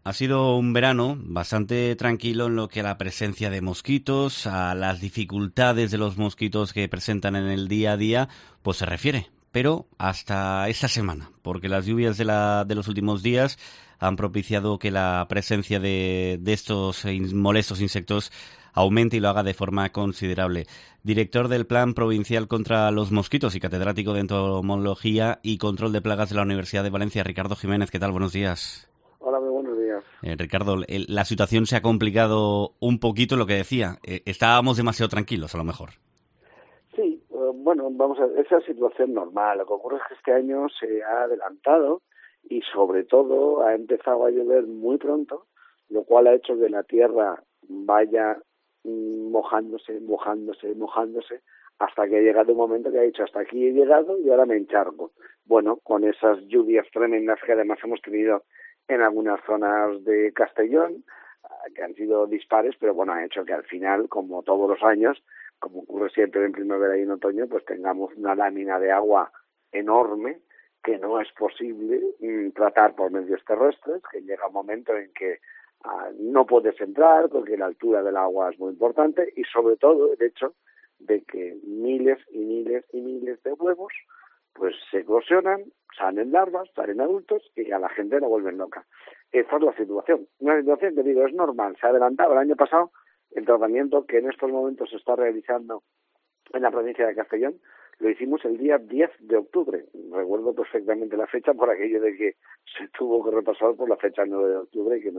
ha sido un verano bastante tranquilo en lo que a la presencia de mosquitos, a las dificultades de los mosquitos que presentan en el día a día, pues se refiere. Pero hasta esta semana, porque las lluvias de los últimos días han propiciado que la presencia de estos molestos insectos aumente y lo haga de forma considerable. Director del Plan Provincial contra los Mosquitos y catedrático de Entomología y Control de Plagas de la Universidad de Valencia, Ricardo Jiménez. ¿Qué tal? Buenos días. Hola, muy buenos días. Ricardo, la situación se ha complicado un poquito, lo que decía. Estábamos demasiado tranquilos, a lo mejor. Sí, bueno, vamos a ver, esa situación normal. Lo que ocurre es que este año se ha adelantado y sobre todo ha empezado a llover muy pronto, lo cual ha hecho que la tierra vaya mojándose, hasta que ha llegado un momento que ha dicho hasta aquí he llegado y ahora me encharco. Bueno, con esas lluvias tremendas que además hemos tenido en algunas zonas de Castellón, que han sido dispares, pero bueno, ha hecho que al final, como todos los años, como ocurre siempre en primavera y en otoño, pues tengamos una lámina de agua enorme que no es posible tratar por medios terrestres, que llega un momento en que no puedes entrar porque la altura del agua es muy importante y sobre todo el hecho de que miles y miles y miles de huevos pues se eclosionan, salen larvas, salen adultos y a la gente la vuelven loca. Esta es la situación. Una situación que digo es normal, se ha adelantado el año pasado el tratamiento que en estos momentos se está realizando en la provincia de Castellón. Lo hicimos el día 10 de octubre. Recuerdo perfectamente la fecha por aquello de que se tuvo que repasar por la fecha 9 de octubre y que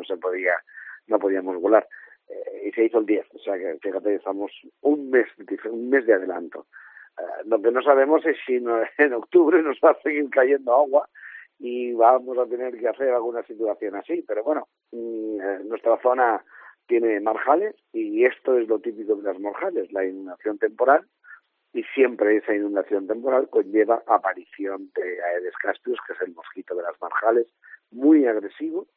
no podíamos volar. Y se hizo el 10. O sea que, fíjate, estamos un mes de adelanto. Lo que no sabemos es si en octubre nos va a seguir cayendo agua y vamos a tener que hacer alguna situación así. Pero bueno, nuestra zona tiene marjales y esto es lo típico de las marjales, la inundación temporal. Y siempre esa inundación temporal conlleva aparición de Aedes caspius, que es el mosquito de las marjales, muy agresivo,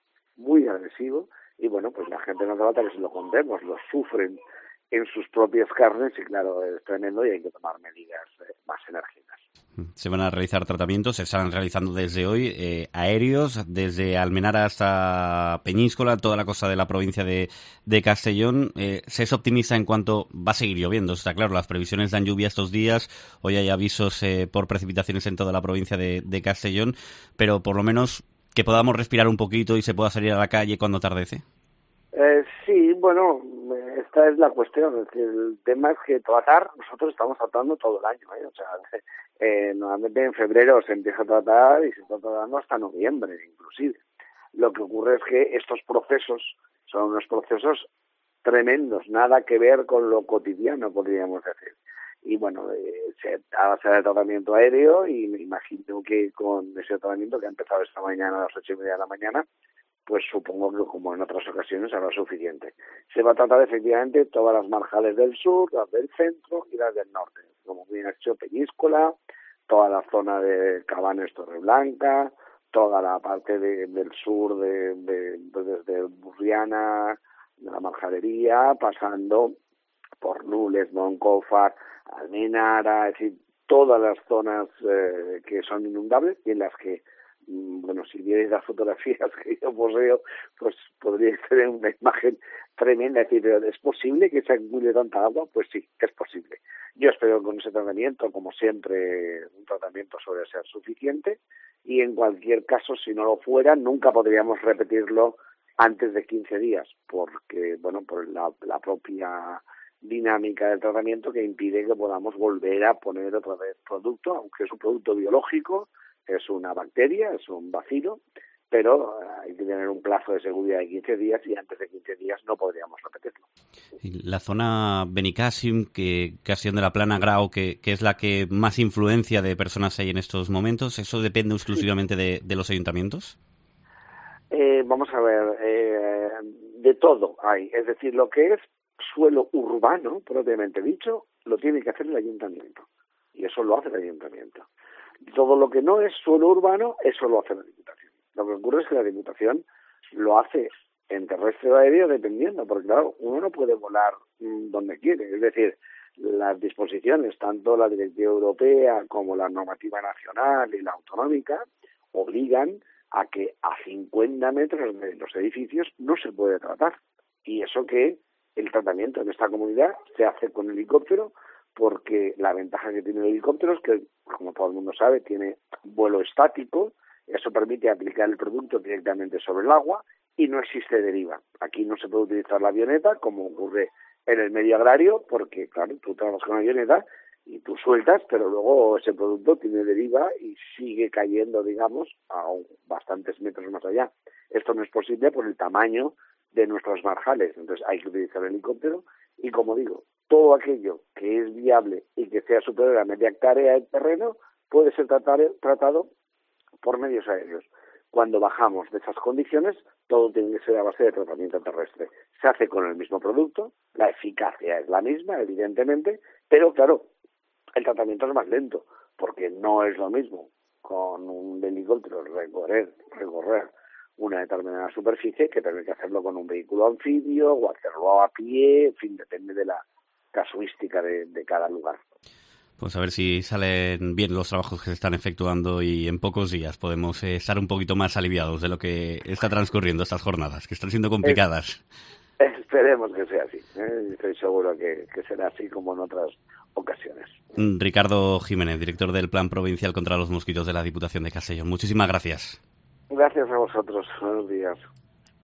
y bueno, pues la gente no trata que se lo contemos, lo sufren en sus propias carnes y claro, es tremendo y hay que tomar medidas más enérgicas. Se van a realizar tratamientos, se están realizando desde hoy, aéreos, desde Almenara hasta Peñíscola, toda la costa de la provincia de Castellón. Se es optimista en cuanto va a seguir lloviendo, está claro, las previsiones dan lluvia estos días, hoy hay avisos por precipitaciones en toda la provincia de Castellón, pero por lo menos que podamos respirar un poquito y se pueda salir a la calle cuando atardece. Sí, bueno, esta es la cuestión. Es decir, el tema es que nosotros estamos tratando todo el año, ¿eh? O sea, normalmente en febrero se empieza a tratar y se está tratando hasta noviembre, inclusive. Lo que ocurre es que estos procesos son unos procesos tremendos, nada que ver con lo cotidiano, podríamos decir. Y bueno, se hace el tratamiento aéreo y me imagino que con ese tratamiento que ha empezado esta mañana a las 8:30 de la mañana, pues supongo que como en otras ocasiones habrá suficiente. Se va a tratar efectivamente todas las marjales del sur, las del centro y las del norte, como bien ha hecho Peñíscola, toda la zona de Cabanes, Torreblanca, toda la parte del sur desde Burriana, de la Marjadería, pasando por Nules, Moncófar, Almenara, es decir, todas las zonas que son inundables y en las que bueno, si vierais las fotografías que yo poseo, pues podríais tener una imagen tremenda. Es decir, ¿es posible que se acumule tanta agua? Pues sí, es posible. Yo espero que con ese tratamiento, como siempre, un tratamiento suele ser suficiente y en cualquier caso, si no lo fuera, nunca podríamos repetirlo antes de 15 días, porque, bueno, por la propia dinámica del tratamiento que impide que podamos volver a poner otra vez producto, aunque es un producto biológico, es una bacteria, es un bacilo, pero hay que tener un plazo de seguridad de 15 días y antes de 15 días no podríamos repetirlo. La zona Benicàssim, Castellón de la Plana, Grau, que es la que más influencia de personas hay en estos momentos, ¿eso depende exclusivamente de los ayuntamientos? Vamos a ver, de todo hay, es decir, lo que es suelo urbano, propiamente dicho, lo tiene que hacer el ayuntamiento, y eso lo hace el ayuntamiento. Todo lo que no es suelo urbano, eso lo hace la Diputación. Lo que ocurre es que la Diputación lo hace en terrestre o aéreo dependiendo, porque claro, uno no puede volar donde quiere. Es decir, las disposiciones, tanto la Directiva Europea como la normativa nacional y la autonómica, obligan a que a 50 metros de los edificios no se puede tratar. Y eso que el tratamiento en esta comunidad se hace con helicóptero, porque la ventaja que tiene el helicóptero es que, como todo el mundo sabe, tiene vuelo estático. Eso permite aplicar el producto directamente sobre el agua y no existe deriva. Aquí no se puede utilizar la avioneta, como ocurre en el medio agrario, porque, claro, tú trabajas con la avioneta y tú sueltas, pero luego ese producto tiene deriva y sigue cayendo, digamos, a bastantes metros más allá. Esto no es posible por el tamaño de nuestros marjales. Entonces hay que utilizar el helicóptero y, como digo, todo aquello que es viable y que sea superior a media hectárea de terreno puede ser tratado por medios aéreos. Cuando bajamos de esas condiciones, todo tiene que ser a base de tratamiento terrestre. Se hace con el mismo producto, la eficacia es la misma, evidentemente, pero claro, el tratamiento es más lento, porque no es lo mismo con un helicóptero recorrer una determinada superficie que tener que hacerlo con un vehículo anfibio o hacerlo a pie, en fin, depende de la casuística de cada lugar. Pues a ver si salen bien los trabajos que se están efectuando y en pocos días podemos estar un poquito más aliviados de lo que está transcurriendo estas jornadas, que están siendo complicadas. Esperemos que sea así. Estoy seguro que será así como en otras ocasiones. Ricardo Jiménez, director del Plan Provincial contra los Mosquitos de la Diputación de Castellón. Muchísimas gracias. Gracias a vosotros. Buenos días.